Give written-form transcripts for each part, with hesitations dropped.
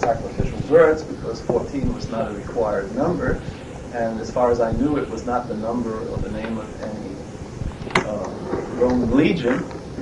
sacrificial birds because 14 was not a required number, and as far as I knew, it was not the number or the name of any Roman legion.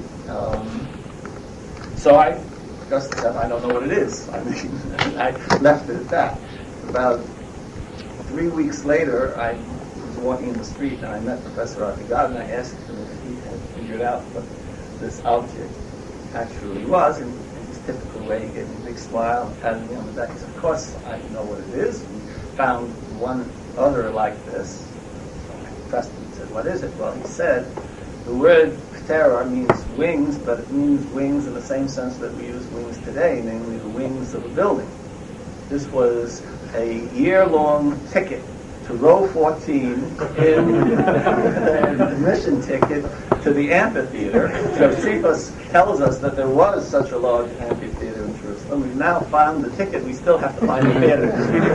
So I just said, I don't know what it is. I mean, I left it at that. About 3 weeks later, I was walking in the street and I met Professor Artigad, and I asked him if he had figured out what this object actually was, and in his typical way, he gave me a big smile and patted me on the back. He said, of course, I know what it is. We found one other like this. So I pressed him and said, what is it? Well, he said, the word ptera means wings, but it means wings in the same sense that we use wings today, namely the wings of a building. This was a year-long ticket to row 14 in an admission ticket to the amphitheater. Josephus tells us that there was such a large amphitheater in Jerusalem. We've now found the ticket. We still have to find the theater.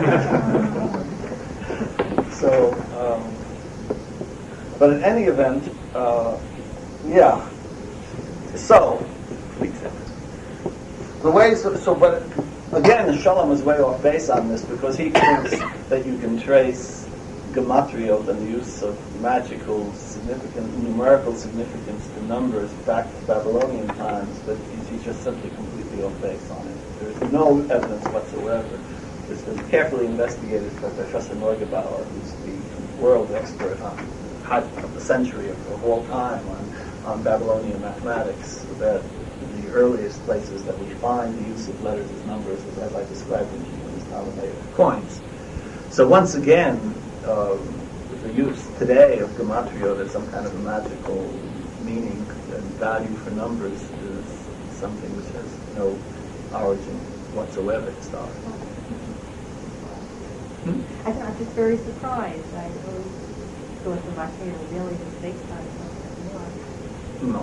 So, but in any event, yeah. So, the ways of, so, but again, Shalom is way off base on this because he thinks that you can trace gematriot and the use of magical, significant, numerical significance to numbers back to Babylonian times, but he's just simply completely off base on it. There's no evidence whatsoever. It's been carefully investigated by Professor Neugebauer, who's the world expert on of the century of all time on Babylonian mathematics, that the earliest places that we find the use of letters as numbers is, as I described in these Ptolemaic coins. So once again, the use today of gematriot as some kind of a magical meaning and value for numbers is something which has no origin whatsoever historically. I'm just very surprised. I always thought the material really was based on something more. No.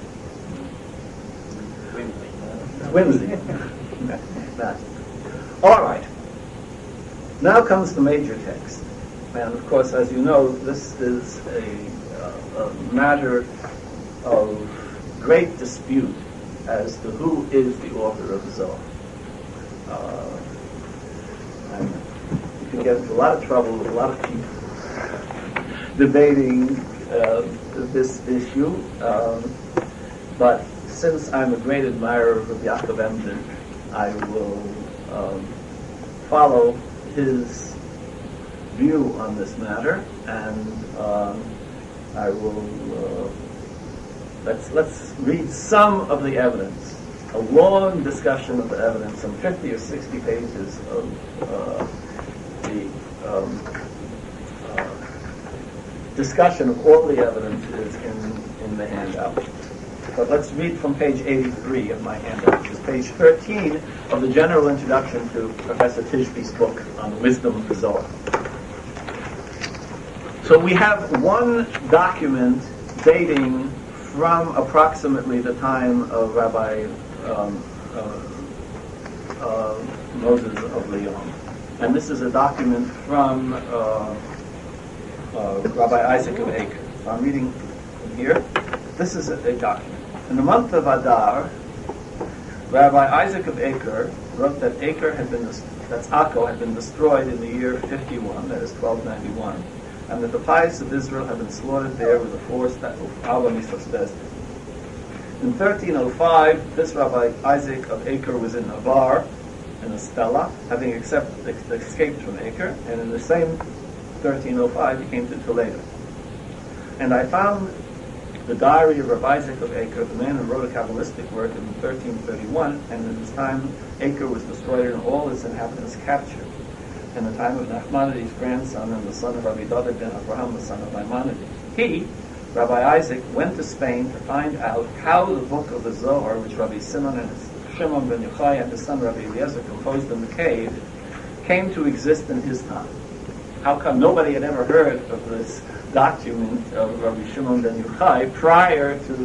Whimsy. All right. Now comes the major text. And of course, as you know, this is a matter of great dispute as to who is the author of the Zohar. And you can get into a lot of trouble with a lot of people debating this issue. But since I'm a great admirer of Yaakov Emden, I will follow his view on this matter, and I will let's read some of the evidence. A long discussion of the evidence, some 50 or 60 pages of the discussion of all the evidence is in the handout. But let's read from page 83 of my handout, which is page 13 of the general introduction to Professor Tishby's book on the wisdom of the Zohar. So we have one document dating from approximately the time of Rabbi Moses of Leon. And this is a document from Rabbi Isaac of Acre. So I'm reading from here. This is a document. In the month of Adar, Rabbi Isaac of Acre wrote that Akko had been destroyed in the year 51, that is 1291, and that the pious of Israel had been slaughtered there with a force that was in 1305, this Rabbi Isaac of Acre was in Avar, in a stella, having escaped from Acre, and in the same 1305 he came to Toledo. And I found the diary of Rabbi Isaac of Acre, the man who wrote a Kabbalistic work in 1331, and in this time Acre was destroyed and all its inhabitants captured. In the time of Nachmanides' grandson and the son of Rabbi Dovid ben Abraham, the son of Maimonides. He, Rabbi Isaac, went to Spain to find out how the book of the Zohar, which Rabbi Shimon ben Yochai and his son Rabbi Eliezer composed in the cave, came to exist in his time. How come nobody had ever heard of this document of Rabbi Shimon ben Yochai prior to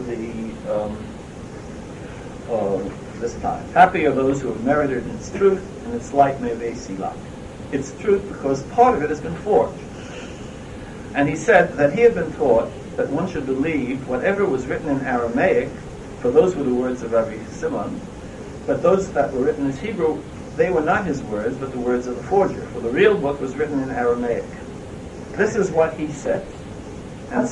this time? Happy are those who have merited its truth, and its light may they see light. Its truth because part of it has been forged. And he said that he had been taught that one should believe whatever was written in Aramaic, for those were the words of Rabbi Simon, but those that were written as Hebrew they were not his words, but the words of the forger, for the real book was written in Aramaic. This is what he said. And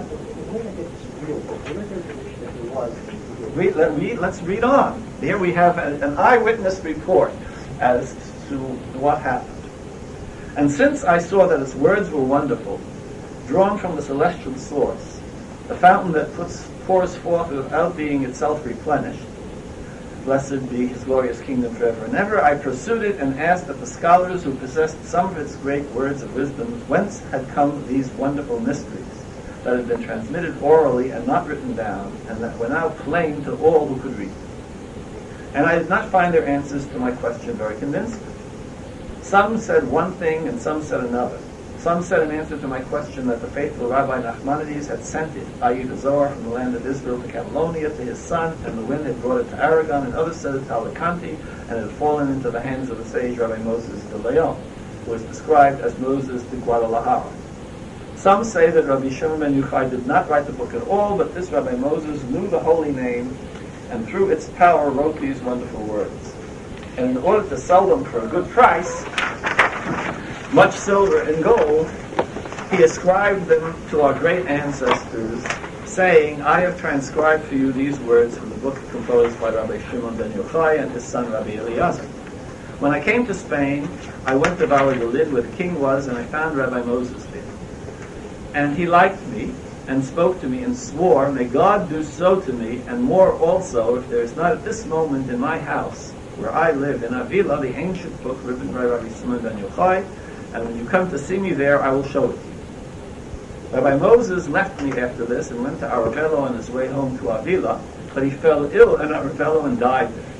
let's read on. Here we have an eyewitness report as to what happened. And since I saw that his words were wonderful, drawn from the celestial source, the fountain that pours forth without being itself replenished, blessed be his glorious kingdom forever and ever, I pursued it and asked that the scholars who possessed some of its great words of wisdom, whence had come these wonderful mysteries that had been transmitted orally and not written down, and that were now plain to all who could read. And I did not find their answers to my question very convincing. Some said one thing and some said another. Some said in answer to my question that the faithful Rabbi Nachmanides had sent it, i.e. the Zohar, from the land of Israel to Catalonia to his son, and the wind had brought it to Aragon, and others said it to Alicante, and it had fallen into the hands of the sage Rabbi Moses de Leon, who was described as Moses de Guadalajara. Some say that Rabbi Shimon ben Yochai did not write the book at all, but this Rabbi Moses knew the holy name, and through its power wrote these wonderful words. And in order to sell them for a good price, much silver and gold, he ascribed them to our great ancestors, saying, I have transcribed for you these words from the book composed by Rabbi Shimon ben Yochai and his son Rabbi Eliezer. When I came to Spain, I went to Valladolid where the king was, and I found Rabbi Moses there. And he liked me, and spoke to me, and swore, may God do so to me, and more also, if there is not at this moment in my house, where I live in Avila, the ancient book written by Rabbi Shimon ben Yochai, and when you come to see me there, I will show it to you. Rabbi Moses left me after this and went to Aravello on his way home to Avila, but he fell ill in Aravello and died there.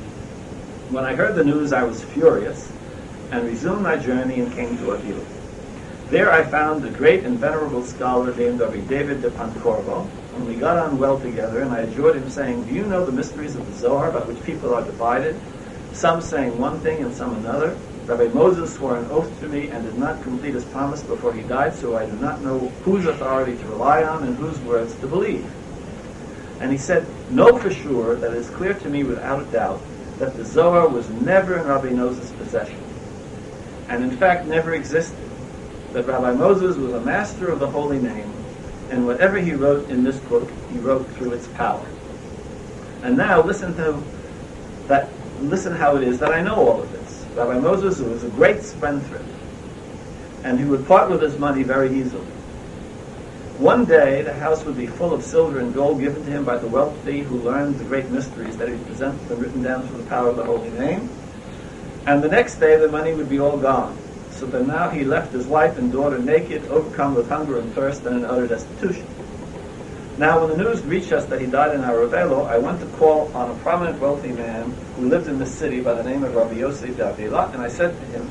When I heard the news, I was furious, and resumed my journey and came to Avila. There I found a great and venerable scholar named Rabbi David de Pancorvo, and we got on well together, and I adjured him, saying, do you know the mysteries of the Zohar, by which people are divided, some saying one thing and some another? Rabbi Moses swore an oath to me and did not complete his promise before he died, so I do not know whose authority to rely on and whose words to believe. And he said, know for sure that it is clear to me without a doubt that the Zohar was never in Rabbi Moses' possession, and in fact never existed, that Rabbi Moses was a master of the holy name, and whatever he wrote in this book, he wrote through its power. And now listen how it is that I know all of this. Rabbi Moses was a great spendthrift, and he would part with his money very easily. One day, the house would be full of silver and gold given to him by the wealthy who learned the great mysteries that he presented them written down through the power of the holy name. And the next day, the money would be all gone. So that now he left his wife and daughter naked, overcome with hunger and thirst, and in utter destitution. Now, when the news reached us that he died in Aravello, I went to call on a prominent wealthy man who lived in the city by the name of Rabbi Yosef de Avila, and I said to him,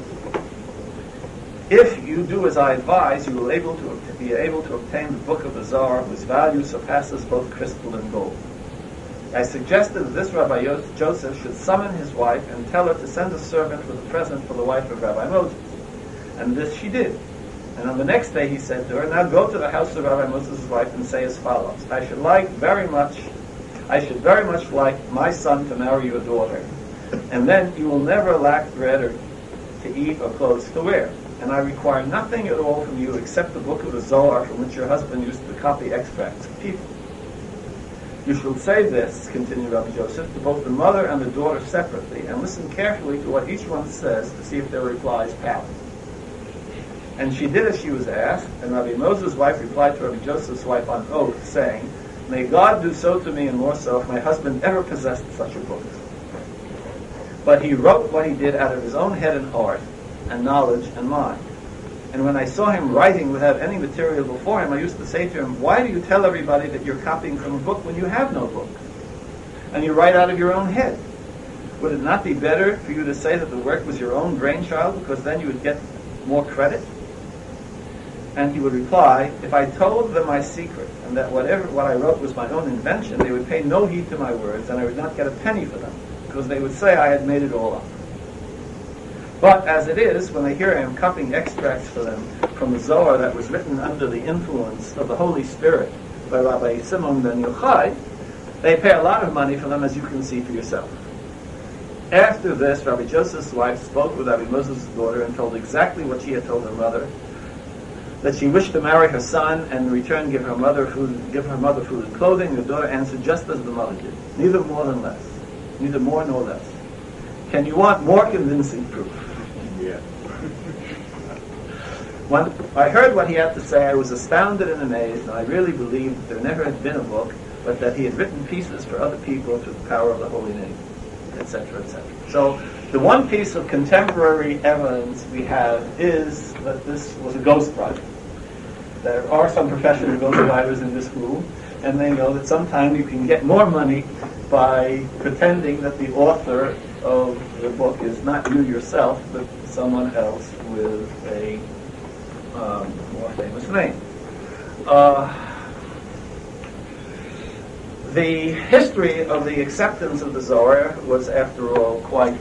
if you do as I advise, you will be able to obtain the book of the Zohar, whose value surpasses both crystal and gold. I suggested that this Rabbi Joseph should summon his wife and tell her to send a servant with a present for the wife of Rabbi Moses. And this she did. And on the next day he said to her, now go to the house of Rabbi Moses' wife and say as follows, I should very much like my son to marry your daughter, and then you will never lack bread to eat or clothes to wear. And I require nothing at all from you except the book of the Zohar from which your husband used to copy extracts of people. You shall say this, continued Rabbi Joseph, to both the mother and the daughter separately, and listen carefully to what each one says to see if their reply is valid. And she did as she was asked, and Rabbi Moses' wife replied to Rabbi Joseph's wife on oath, saying, may God do so to me and more so if my husband ever possessed such a book. But he wrote what he did out of his own head and heart, and knowledge and mind. And when I saw him writing without any material before him, I used to say to him, why do you tell everybody that you're copying from a book when you have no book? And you write out of your own head. Would it not be better for you to say that the work was your own brainchild, because then you would get more credit? And he would reply, if I told them my secret, and that what I wrote was my own invention, they would pay no heed to my words, and I would not get a penny for them, because they would say I had made it all up. But as it is, when they hear I am copying extracts for them from the Zohar that was written under the influence of the Holy Spirit by Rabbi Shimon ben Yochai, they pay a lot of money for them, as you can see for yourself. After this, Rabbi Joseph's wife spoke with Rabbi Moses' daughter and told exactly what she had told her mother, that she wished to marry her son and in return give her mother food and clothing. The daughter answered just as the mother did, neither more nor less, neither more nor less. Can you want more convincing proof? Yeah. When I heard what he had to say, I was astounded and amazed, and I really believed that there never had been a book, but that he had written pieces for other people through the power of the holy name, etc., etc. So the one piece of contemporary evidence we have is that this was a ghost project. There are some professional ghost writers in this room, and they know that sometimes you can get more money by pretending that the author of the book is not you yourself, but someone else with a more famous name. The history of the acceptance of the Zohar was, after all, quite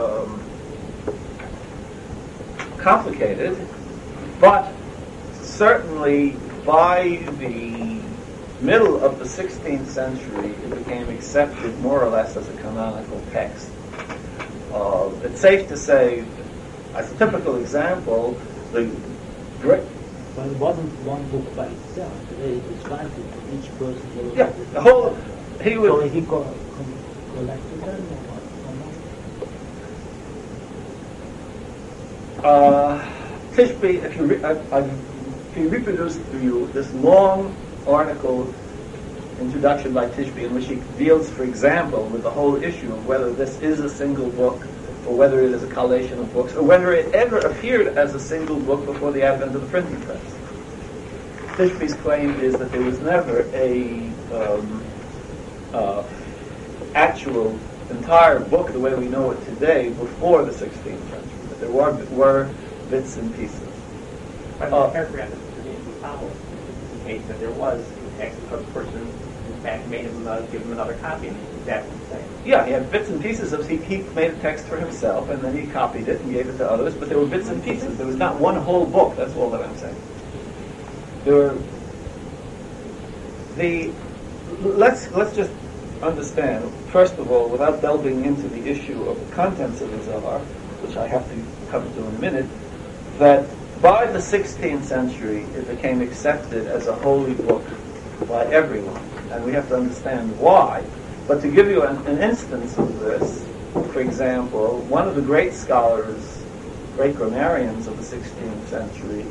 complicated, but certainly by the middle of the 16th century, it became accepted more or less as a canonical text. It's safe to say, as a typical example, the great... But it wasn't one book by itself. It was divided for each person. Yeah, the whole... He would... So he collected them or what? Tishby, if he reproduced for you this long article, introduction by Tishby, in which he deals, for example, with the whole issue of whether this is a single book, or whether it is a collation of books, or whether it ever appeared as a single book before the advent of the printing press. Tishby's claim is that there was never a actual entire book the way we know it today before the 16th century, but there were bits and pieces. But the paragraph that follows indicates that there was a text because the person, in fact, made him give him another copy, and that's what he's saying. Yeah, he had bits and pieces of. He made a text for himself, and then he copied it and gave it to others. But there were bits and pieces. There was not one whole book. That's all that I'm saying. There were let's just understand, first of all, without delving into the issue of the contents of the Zohar, which I have to come to in a minute, that by the 16th century it became accepted as a holy book by everyone, and we have to understand why. But to give you an instance of this, for example, one of the great scholars, great grammarians of the 16th century,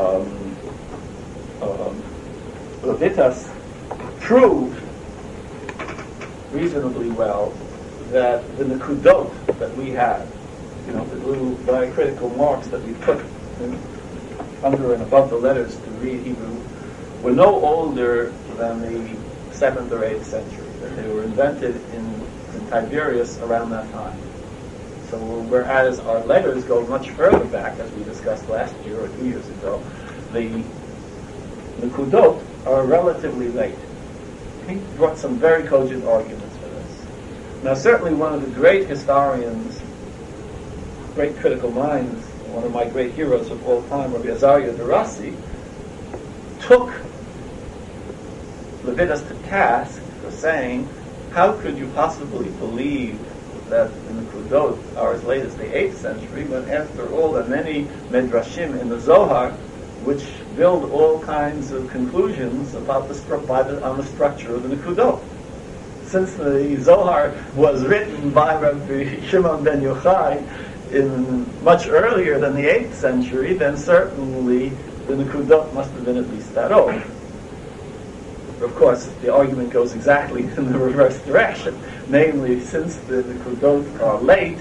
Levitas, proved reasonably well that the nekudot that we have, the little diacritical marks that we put under and above the letters to read Hebrew, were no older than the 7th or 8th century, that they were invented in Tiberias around that time. So whereas our letters go much further back, as we discussed last year or 2 years ago, the nekudot are relatively late. He brought some very cogent arguments for this. Now certainly one of the great historians, great critical minds, one of my great heroes of all time, Rabbi Azaria Darasi, took Levitas to task for saying, how could you possibly believe that the Nekudot are as late as the 8th century, when after all there are many Medrashim in the Zohar which build all kinds of conclusions about on the structure of the Nekudot. Since the Zohar was written by Rabbi Shimon ben Yochai much earlier than the 8th century, then certainly the Nekudot must have been at least that old. Of course, the argument goes exactly in the reverse direction. Namely, since the Nekudot are late,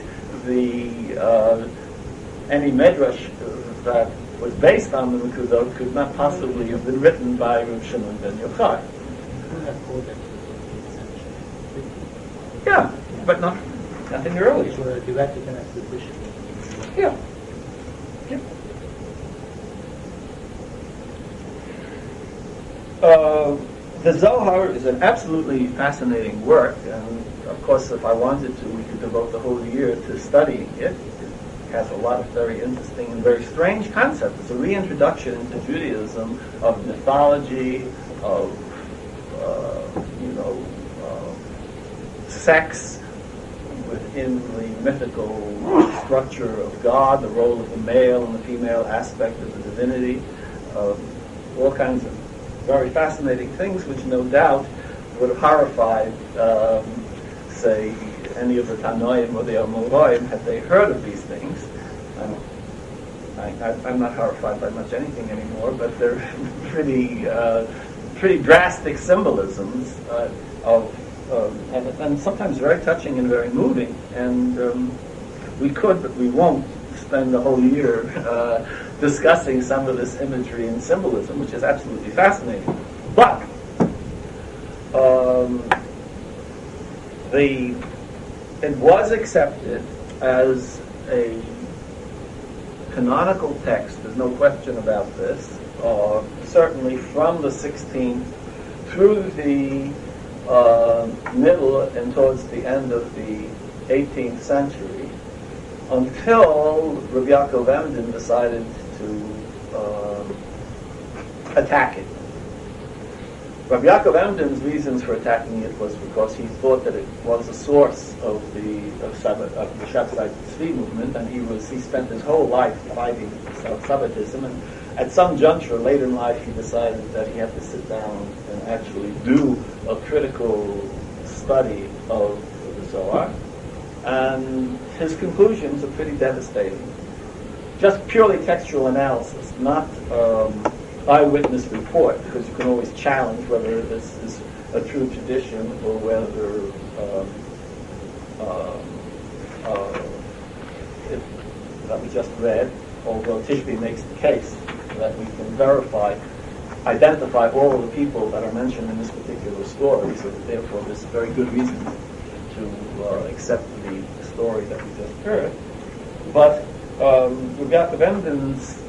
any Medrash that was based on the Nekudot could not possibly have been written by Rabbi Shimon ben Yochai. Yeah, but nothing earlier. Which were the Vatican exhibition. Yeah. The Zohar is an absolutely fascinating work, and of course if I wanted to, we could devote the whole year to studying it. It has a lot of very interesting and very strange concepts. It's a reintroduction into Judaism of mythology, of sex, with in the mythical structure of God, the role of the male and the female aspect of the divinity, all kinds of very fascinating things, which no doubt would have horrified, say, any of the Tanoim or the Amoraim had they heard of these things. I'm not horrified by much anything anymore, but they're pretty drastic symbolisms and sometimes very touching and very moving. And we could, but we won't, spend the whole year discussing some of this imagery and symbolism, which is absolutely fascinating. But it was accepted as a canonical text, there's no question about this, certainly from the 16th through the middle and towards the end of the 18th century, until Rabbi Yaakov Emden decided to attack it. Rabbi Yaakov Emden's reasons for attacking it was because he thought that it was a source of the Shabbatai Tzvi movement, and he spent his whole life fighting Sabbatism, and at some juncture later in life he decided that he had to sit down and actually do a critical study of the Zohar, and his conclusions are pretty devastating. Just purely textual analysis, not eyewitness report, because you can always challenge whether this is a true tradition or whether that we just read, although Tishby makes the case that we can identify all of the people that are mentioned in this particular story, so that therefore there's very good reason to accept the story that we just heard. But Rabbi Yaakov Emden's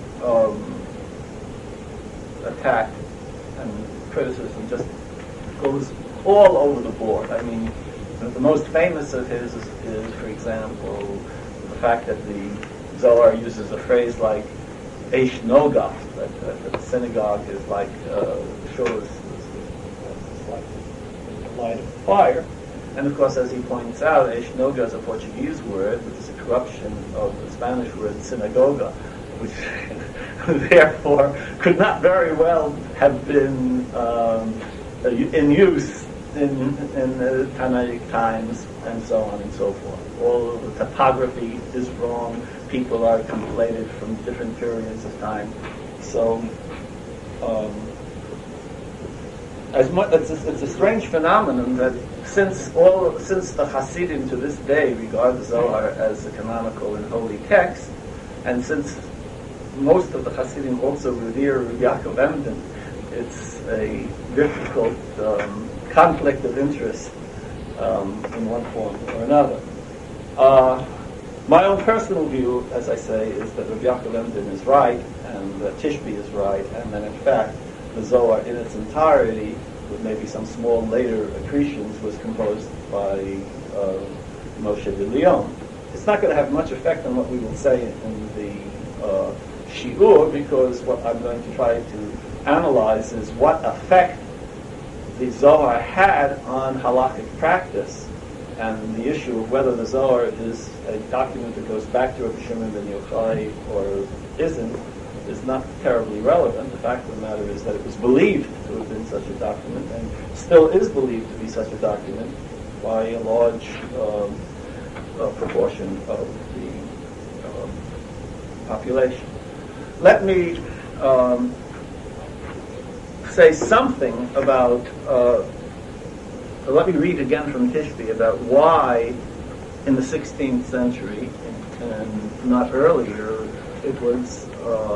attack and criticism just goes all over the board. I mean, the most famous of his is, for example, the fact that the Zohar uses a phrase like Eish Noga, that the synagogue is like shul is like a light of fire. And of course, as he points out, Eish Noga is a Portuguese word, which is a corruption of the Spanish word synagoga, which therefore could not very well have been in use in the Tanaic times, and so on and so forth. All of the topography is wrong. People are conflated from different periods of time. So it's a strange phenomenon that since the Hasidim to this day regard the Zohar as a canonical and holy text, and since most of the Hasidim also revere Yaakov Emden, it's a difficult conflict of interest in one form or another. My own personal view, as I say, is that Rabbi Yaakov Emden is right, and that Tishby is right, and that in fact the Zohar in its entirety, with maybe some small later accretions, was composed by Moshe de Leon. It's not going to have much effect on what we will say in the Shi'ur, because what I'm going to try to analyze is what effect the Zohar had on halakhic practice, and the issue of whether the Zohar is a document that goes back to Rabbi Shimon ben Yochai or isn't is not terribly relevant. The fact of the matter is that it was believed to have been such a document, and still is believed to be such a document by a large proportion of the population. Let me say something about, let me read again from Tishby about why in the 16th century, and not earlier, it was,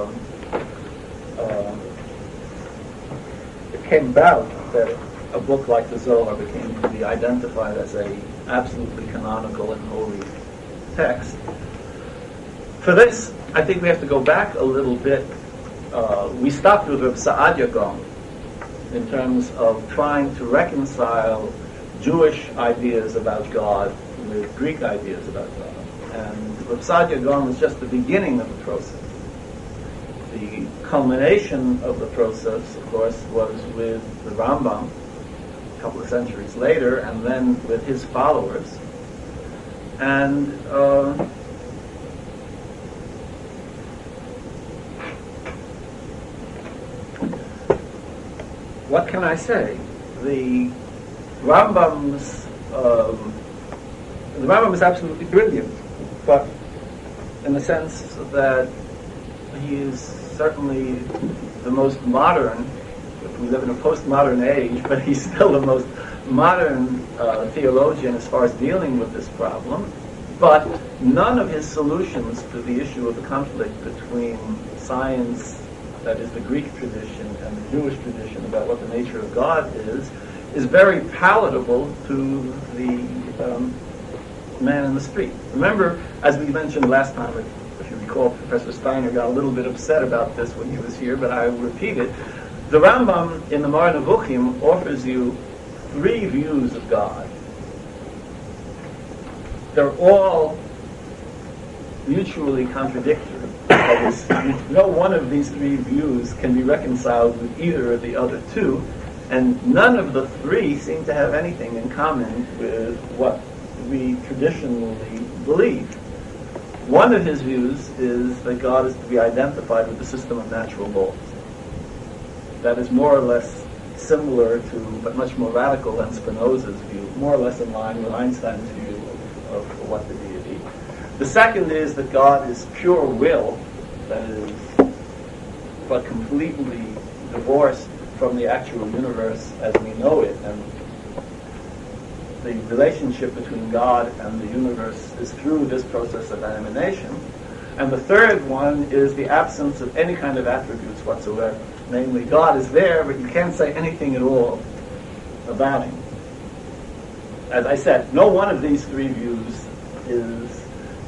it came about that a book like the Zohar became to be identified as a absolutely canonical and holy text. For this, I think we have to go back a little bit. We stopped with Reb Saadia Gaon in terms of trying to reconcile Jewish ideas about God with Greek ideas about God. And Reb Saadia Gaon was just the beginning of the process. The culmination of the process, of course, was with the Rambam a couple of centuries later, and then with his followers. And what can I say? The Rambam is absolutely brilliant, but in the sense that he is certainly the most modern. We live in a postmodern age, but he's still the most modern theologian as far as dealing with this problem. But none of his solutions to the issue of the conflict between science, that is the Greek tradition, and the Jewish tradition about what the nature of God is very palatable to the man in the street. Remember, as we mentioned last time, if you recall, Professor Steiner got a little bit upset about this when he was here, but I will repeat it. The Rambam in the Moreh Nevuchim offers you 3 views of God. They're all mutually contradictory. That is, no one of these 3 views can be reconciled with either of the other 2, and none of the 3 seem to have anything in common with what we traditionally believe. One of his views is that God is to be identified with the system of natural laws. That is more or less similar to, but much more radical than Spinoza's view, more or less in line with Einstein's view of what the deity. The second is that God is pure will, that is, but completely divorced from the actual universe as we know it, and the relationship between God and the universe is through this process of emanation. And the third one is the absence of any kind of attributes whatsoever. Namely, God is there, but you can't say anything at all about him. As I said, no one of these 3 views is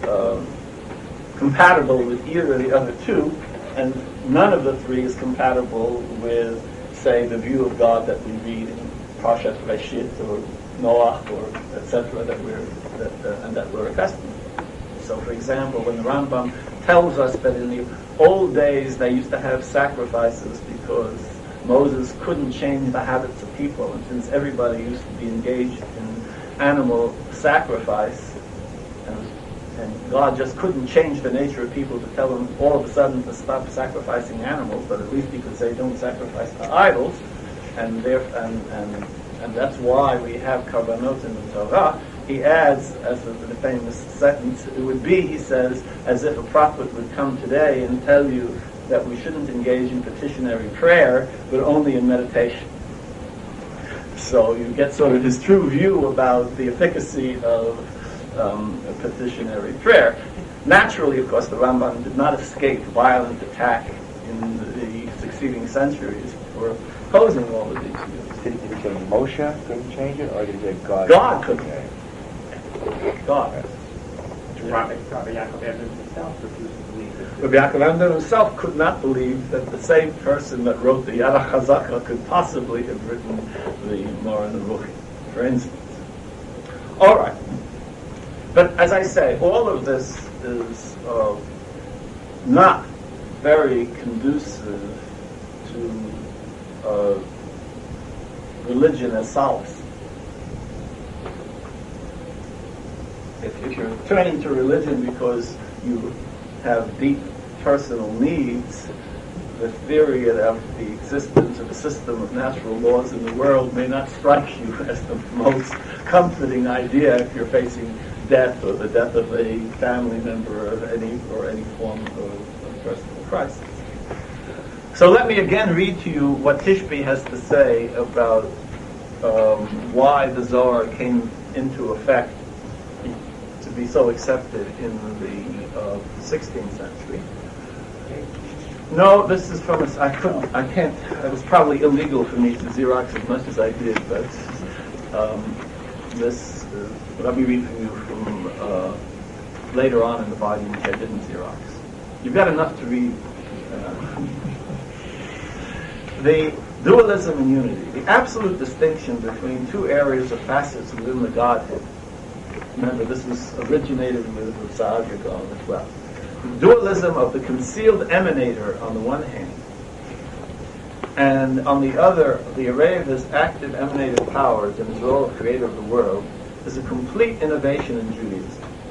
compatible with either of the other 2, and none of the 3 is compatible with, say, the view of God that we read in Parshat Reshit or Noach or etc. that we're accustomed to. So, for example, when the Rambam tells us that in the old days they used to have sacrifices because Moses couldn't change the habits of people, and since everybody used to be engaged in animal sacrifice, and God just couldn't change the nature of people to tell them all of a sudden to stop sacrificing animals, but at least he could say don't sacrifice to idols, and that's why we have karbanot in the Torah. He adds, as the famous sentence, it would be, he says, as if a prophet would come today and tell you that we shouldn't engage in petitionary prayer, but only in meditation. So you get sort of his true view about the efficacy of petitionary prayer. Naturally, of course, the Rambam did not escape violent attack in the succeeding centuries for opposing all of these views. Did he say Moshe couldn't change it, or did he say God? God couldn't. God. Rabbi Yaakov Evans himself refused to believe that. Rabbi Yaakov Evans himself could not believe that the same person that wrote the Yad HaChazaka could possibly have written the Moreh Nevuchim, for instance. All right. But as I say, all of this is not very conducive to religion as solace. If you're turning to religion because you have deep personal needs, the theory of the existence of a system of natural laws in the world may not strike you as the most comforting idea if you're facing death or the death of a family member or any form of personal crisis. So let me again read to you what Tishby has to say about why the Zohar came into effect to be so accepted in the 16th century. No, this is from it was probably illegal for me to Xerox as much as I did, but let me read from you from later on in the volume, which I didn't Xerox. You've got enough to read. The dualism and unity, the absolute distinction between 2 areas of facets within the Godhead. Remember, this was originated with Saadia Gaon as well. The dualism of the concealed emanator on the one hand, and on the other, the array of his active emanated powers in his role of creator of the world, is a complete innovation in Judaism.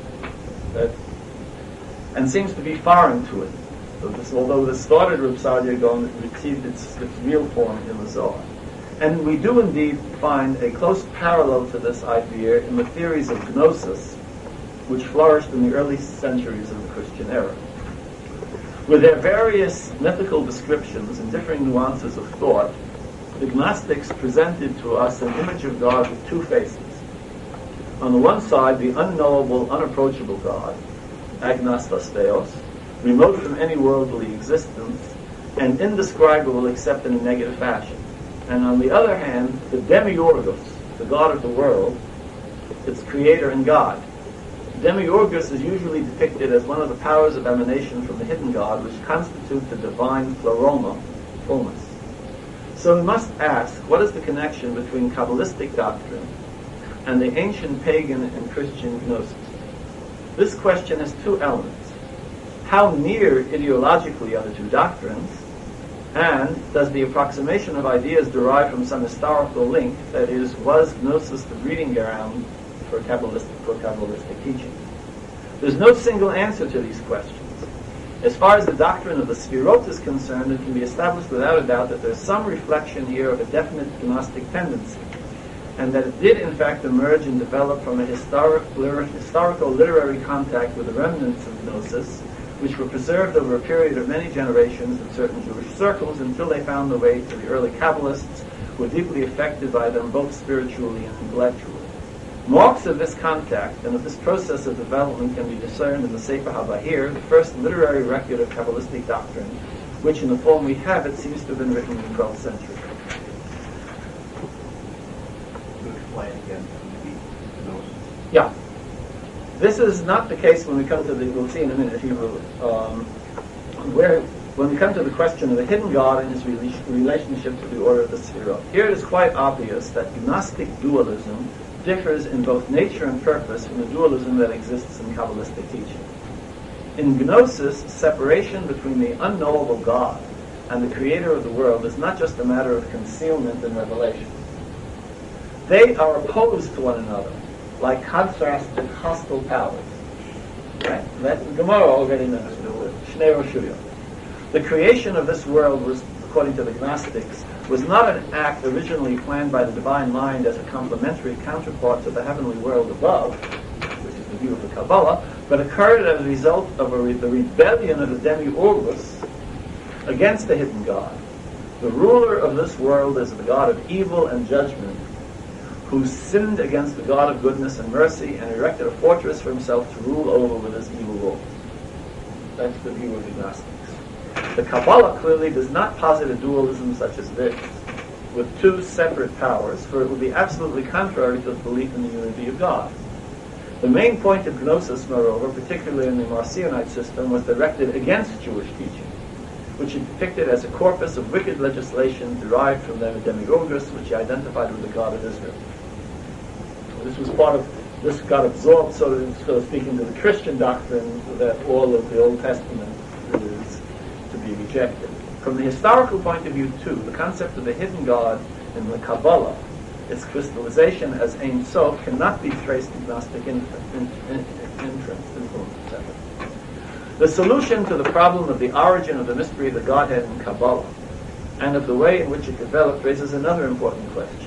and seems to be foreign to it. Although this started Reb Saadia Gaon, it received its real form in the Zohar. And we do indeed find a close parallel to this idea in the theories of Gnosis, which flourished in the early centuries of the Christian era. With their various mythical descriptions and differing nuances of thought, the Gnostics presented to us an image of God with two faces. On the one side, the unknowable, unapproachable God, agnostos theos, remote from any worldly existence, and indescribable except in a negative fashion. And on the other hand, the demiurgos, the God of the world, its creator and God. Demiurgos is usually depicted as one of the powers of emanation from the hidden God, which constitute the divine pleroma, fullness. So we must ask, what is the connection between Kabbalistic doctrine and the ancient pagan and Christian gnosis? This question has two elements. How near ideologically are the two doctrines? And does the approximation of ideas derive from some historical link, that is, was Gnosis the breeding ground for Kabbalistic teaching? There's no single answer to these questions. As far as the doctrine of the Sfirot is concerned, it can be established without a doubt that there's some reflection here of a definite Gnostic tendency, and that it did in fact emerge and develop from a historical literary contact with the remnants of Gnosis, which were preserved over a period of many generations in certain Jewish circles until they found their way to the early Kabbalists, who were deeply affected by them both spiritually and intellectually. Marks of this contact and of this process of development can be discerned in the Sefer HaBahir, the first literary record of Kabbalistic doctrine, which in the form we have it seems to have been written in the 12th century. Yeah. This is not the case when we come to we'll see in a minute if you will, when we come to the question of the hidden God and his relationship to the order of the Sefirot. Here it is quite obvious that Gnostic dualism differs in both nature and purpose from the dualism that exists in Kabbalistic teaching. In Gnosis, separation between the unknowable God and the creator of the world is not just a matter of concealment and revelation. They are opposed to one another, like contrasted hostile powers. Right? That Gemara already knows. Shnei Roshuya. The creation of this world was, according to the Gnostics, was not an act originally planned by the divine mind as a complementary counterpart to the heavenly world above, which is the view of the Kabbalah, but occurred as a result of the rebellion of the Demiurgos against the hidden God. The ruler of this world is the God of evil and judgment, who sinned against the God of goodness and mercy and erected a fortress for himself to rule over with his evil rule. That's the view of the Gnostics. The Kabbalah clearly does not posit a dualism such as this, with two separate powers, for it would be absolutely contrary to the belief in the unity of God. The main point of Gnosis, moreover, particularly in the Marcionite system, was directed against Jewish teaching, which it depicted as a corpus of wicked legislation derived from the Demiurgos, which he identified with the God of Israel. This got absorbed, so to speak, into the Christian doctrine that all of the Old Testament is to be rejected. From the historical point of view, too, the concept of the hidden God in the Kabbalah, its crystallization as Ein Sof, cannot be traced to Gnostic influence. The solution to the problem of the origin of the mystery of the Godhead in Kabbalah and of the way in which it developed raises another important question.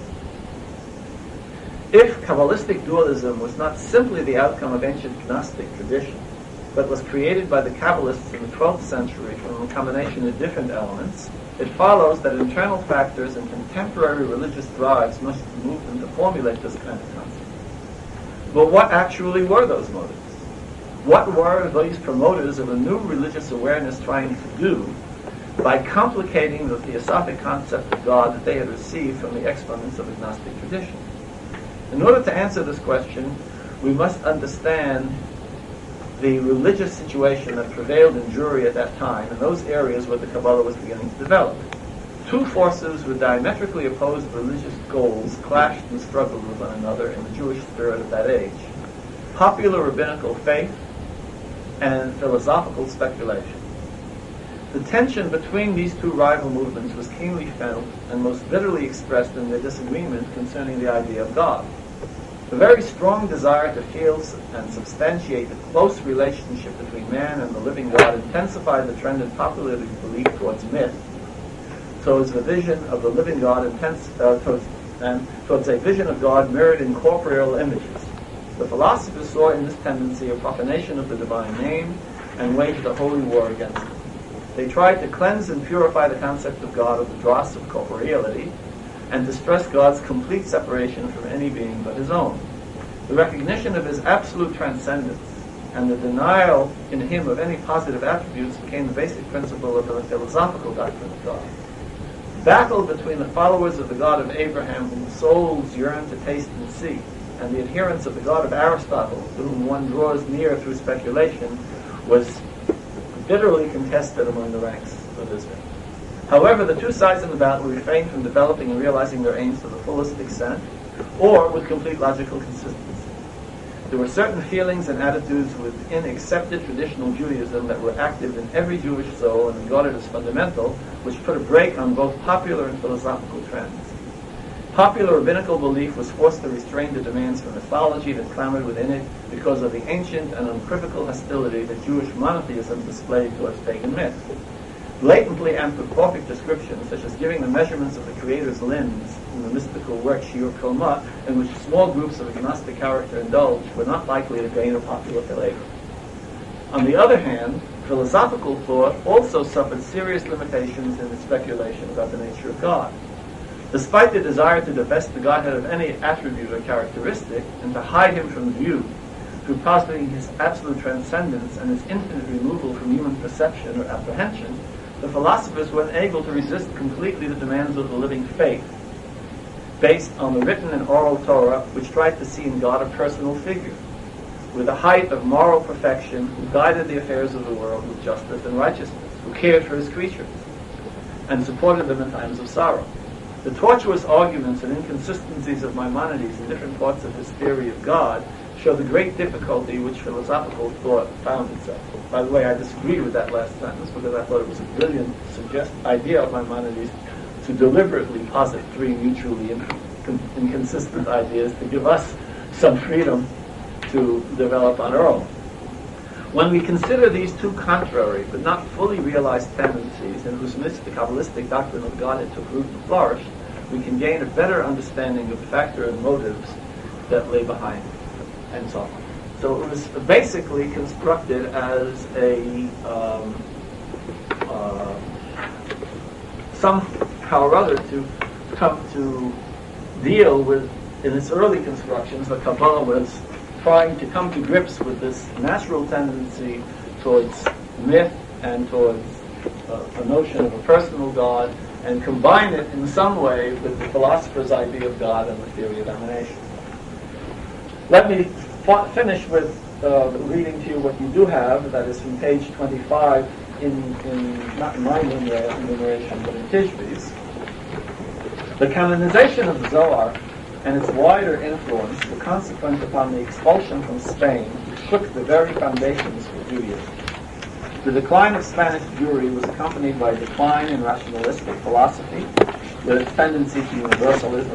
If Kabbalistic dualism was not simply the outcome of ancient Gnostic tradition, but was created by the Kabbalists in the 12th century from a combination of different elements, it follows that internal factors and contemporary religious drives must move them to formulate this kind of concept. But what actually were those motives? What were these promoters of a new religious awareness trying to do by complicating the theosophic concept of God that they had received from the exponents of the Gnostic tradition? In order to answer this question, we must understand the religious situation that prevailed in Jewry at that time, in those areas where the Kabbalah was beginning to develop. Two forces with diametrically opposed religious goals clashed and struggled with one another in the Jewish spirit of that age: popular rabbinical faith and philosophical speculation. The tension between these two rival movements was keenly felt and most bitterly expressed in their disagreement concerning the idea of God. The very strong desire to feel and substantiate the close relationship between man and the living God intensified the trend in popular belief towards myth, towards the vision of the living God, towards a vision of God mirrored in corporeal images. The philosophers saw in this tendency a profanation of the divine name and waged a holy war against it. They tried to cleanse and purify the concept of God of the dross of corporeality, and to stress God's complete separation from any being but his own. The recognition of his absolute transcendence and the denial in him of any positive attributes became the basic principle of the philosophical doctrine of God. Battle between the followers of the God of Abraham, whom souls yearn to taste and see, and the adherents of the God of Aristotle, to whom one draws near through speculation, was bitterly contested among the ranks of Israel. However, the two sides in the battle refrained from developing and realizing their aims to the fullest extent, or with complete logical consistency. There were certain feelings and attitudes within accepted traditional Judaism that were active in every Jewish soul and regarded as fundamental, which put a brake on both popular and philosophical trends. Popular rabbinical belief was forced to restrain the demands for mythology that clamored within it because of the ancient and unequivocal hostility that Jewish monotheism displayed towards pagan myth. Blatantly anthropomorphic descriptions, such as giving the measurements of the Creator's limbs in the mystical work Shiur Kolma, in which small groups of agnostic character indulged, were not likely to gain a popular favor. On the other hand, philosophical thought also suffered serious limitations in its speculation about the nature of God. Despite the desire to divest the Godhead of any attribute or characteristic, and to hide him from view, through positing his absolute transcendence and his infinite removal from human perception or apprehension, the philosophers were unable to resist completely the demands of the living faith, based on the written and oral Torah, which tried to see in God a personal figure, with a height of moral perfection, who guided the affairs of the world with justice and righteousness, who cared for his creatures, and supported them in times of sorrow. The tortuous arguments and inconsistencies of Maimonides in different parts of his theory of God show the great difficulty which philosophical thought found itself. By the way, I disagree with that last sentence because I thought it was a brilliant idea of Maimonides to deliberately posit three mutually inconsistent ideas to give us some freedom to develop on our own. When we consider these two contrary but not fully realized tendencies in whose midst the Kabbalistic doctrine of Godhead took root and flourished, we can gain a better understanding of the factor and motives that lay behind, and so on. So it was basically constructed as a somehow or other to come to deal with, in its early constructions, the Kabbalah was trying to come to grips with this natural tendency towards myth and towards a notion of a personal God, and combine it in some way with the philosopher's idea of God and the theory of emanation. Let me finish with reading to you what you do have, that is from page 25, not in my enumeration, but in Tishbe's. The canonization of the Zohar and its wider influence were consequent upon the expulsion from Spain, which shook the very foundations for Judaism. The decline of Spanish Jewry was accompanied by a decline in rationalistic philosophy, with its tendency to universalism,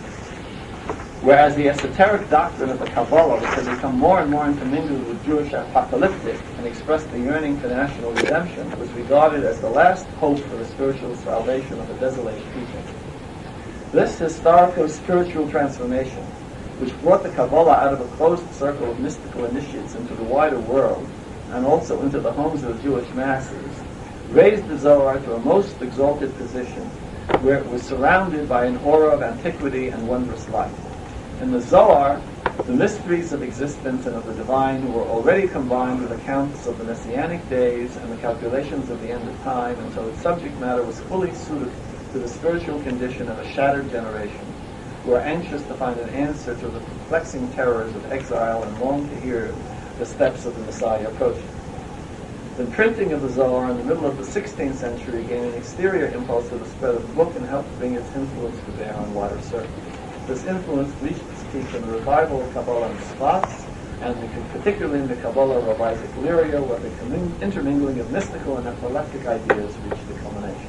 whereas the esoteric doctrine of the Kabbalah, which had become more and more intermingled with Jewish apocalyptic and expressed the yearning for national redemption, was regarded as the last hope for the spiritual salvation of a desolate people. This historico-spiritual transformation, which brought the Kabbalah out of a closed circle of mystical initiates into the wider world, and also into the homes of the Jewish masses, raised the Zohar to a most exalted position, where it was surrounded by an aura of antiquity and wondrous light. In the Zohar, the mysteries of existence and of the divine were already combined with accounts of the Messianic days and the calculations of the end of time, until its subject matter was fully suited to the spiritual condition of a shattered generation, who are anxious to find an answer to the perplexing terrors of exile and long to hear the steps of the Messiah approaching. The printing of the Zohar in the middle of the 16th century gave an exterior impulse to the spread of the book and helped bring its influence to bear on wider circles. This influence reached its peak in the revival of Kabbalah in Sfat, and particularly in the Kabbalah of Isaac Luria, where the intermingling of mystical and epileptic ideas reached the culmination.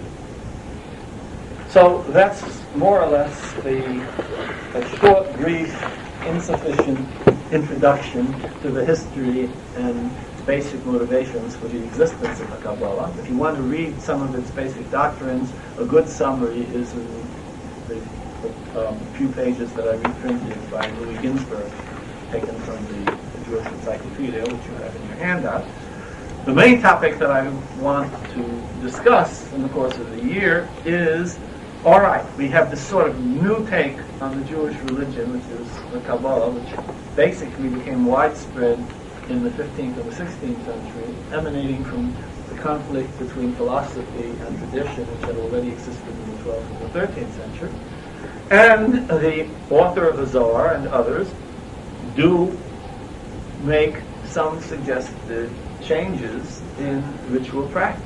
So that's more or less a short, brief insufficient introduction to the history and basic motivations for the existence of the Kabbalah. If you want to read some of its basic doctrines, a good summary is in the few pages that I reprinted by Louis Ginsberg, taken from the Jewish Encyclopedia, which you have in your handout. The main topic that I want to discuss in the course of the year is, all right, we have this sort of new take on the Jewish religion, which is the Kabbalah, which basically became widespread in the 15th and the 16th century, emanating from the conflict between philosophy and tradition, which had already existed in the 12th and the 13th century. And the author of the Zohar and others do make some suggested changes in ritual practice.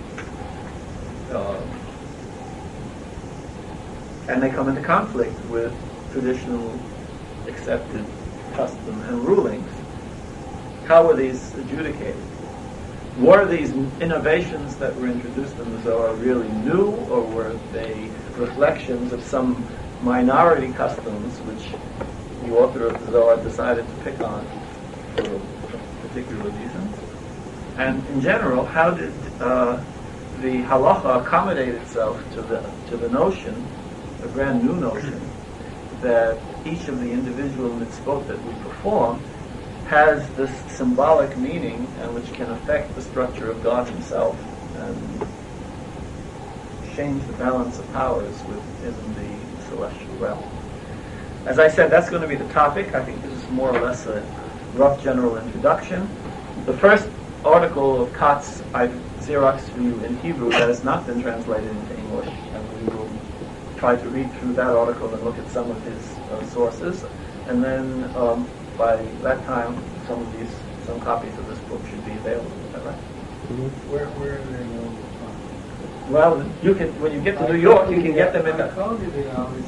And they come into conflict with traditional accepted custom and rulings. How were these adjudicated? Were these innovations that were introduced in the Zohar really new, or were they reflections of some minority customs which the author of the Zohar decided to pick on for particular reasons? And in general, how did the halacha accommodate itself to the notion, a brand new notion, that each of the individual mitzvot that we perform has this symbolic meaning and which can affect the structure of God Himself and change the balance of powers within the celestial realm. As I said, that's going to be the topic. I think this is more or less a rough general introduction. The first article of Katz I've Xeroxed for you in Hebrew that has not been translated into English, and we will try to read through that article and look at some of his sources, and then by that time some copies of this book should be available. Is that right? Mm-hmm. Where are they available? Well, you can, when you get to New York, you can get them in I the... told you they always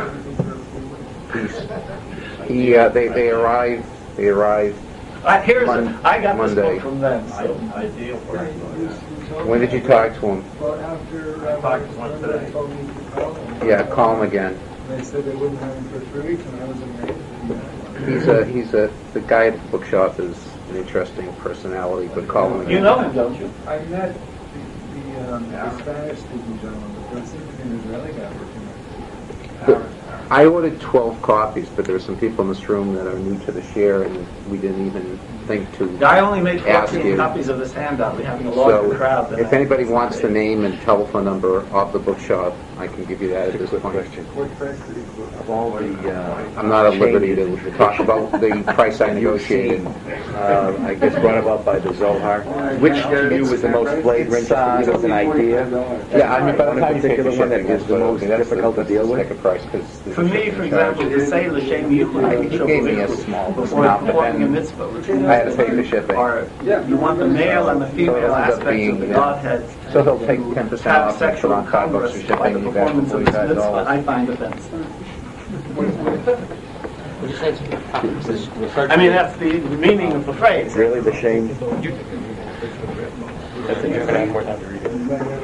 They arrive. I got this Monday. book from them. So. Ideal for us. When did you talk to him? Well, after talked to one today. they told me to call them. Yeah, call him again. They said they wouldn't have him for 3 weeks, and I was amazed. The guy at the bookshop is an interesting personality, but call him again. You know him, don't you? I met the Spanish-speaking gentleman, but there seemed to be an Israeli guy working there. I ordered 12 copies, but there are some people in this room that are new to the share, and we didn't even think to I only made ask 14 you. copies of this handout. We're having a larger crowd So, than if anybody wants the name and telephone number of the bookshop, I can give you that at this point. What price did he quote? Of all the, I'm not at liberty to talk about the price I negotiated. I guess brought about by the Zohar. Which to you was the most flagrant, just to give us an idea? Yeah, I mean, by the time you particular one that is the most difficult to deal with? Second price, because For me, for example, to say L'Shem Yichud He gave me a small before amount, but performing a then mitzvah, which I had to pay for shipping. are, you want the male and the female ends up aspects being, of the Godhead. So he'll take 10% Have off and put sexual on $5 for congress by shipping, the you got performance of this mitzvah, $45. I find offensive. I mean, that's the meaning of the phrase. Really, the shame? You're going to have more time to read it.